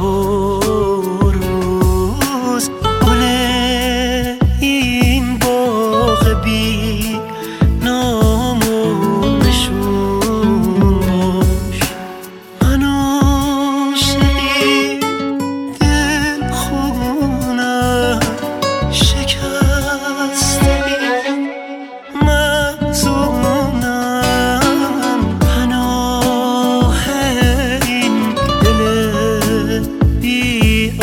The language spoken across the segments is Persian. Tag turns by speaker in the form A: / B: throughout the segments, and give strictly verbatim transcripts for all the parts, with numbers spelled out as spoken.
A: و روز گل این باغ بی نام و نشون باش. من عاشقی دل خونم شکسته مظلومم، پناه این دل بی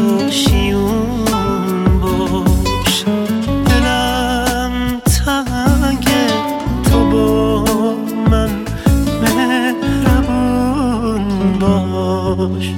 A: آشیون باش. دلم تنگه تو با من مهربون باش.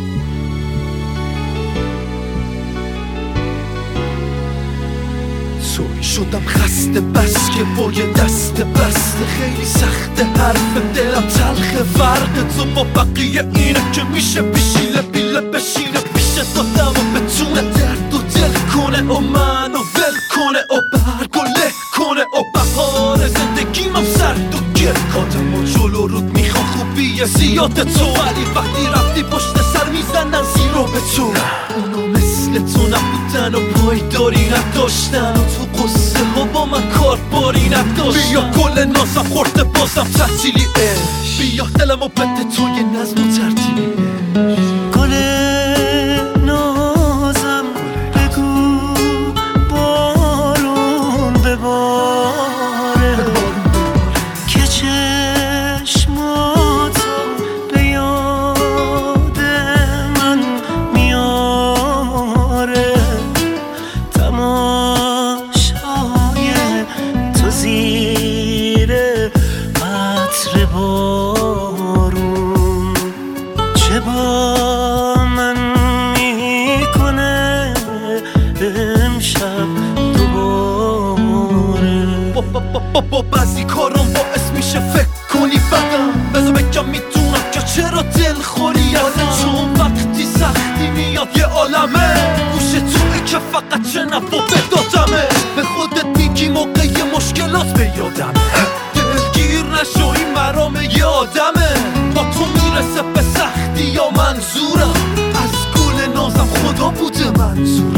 B: سوری شدم خسته بس که با یه دست بسته خیلی سخته حرف دلم تلخه. فرق تو با بقیه اینه که میشه پیشیله بیله بشینه پیش دادم و بتونه درد و دل کنه و منو ول کنه و برگ و له کنه و بهار زندگیم هم سرد و گل کادم و جلو رود میخوام خوبیه زیاد تو، ولی وقتی رفتی پشت سر میزنن زیرو به تو. اونا مثل تو نبودن و پایداری نداشتن و تو قصه ها با من کار باری نداشتن. بیا گل نازم خورده بازم تعطیلی عشق، بیا دلمو بده تو یه نظم و ترتیبی عشق.
A: گل نازم بگو بارون بباره که چشماتو به یاد من میاره. تماشای تو زیر عطر بارون چه با من میکنه امشب دوباره.
B: با با با با بعضی کارم باعث میشه فکر کنی بدم، بذار بگم میدونم که چرا دل خوری ازم، چون وقتی سختی میاد یه عالمه گوش توی که فقط شنو و بدادمه. به خودت میگی موقع مشکلات به یادمه، دلگیر نشو این مرام یه آدمه. با تو میرسه به سختی یا منظورم از گل نازم خدا بوده منظورم.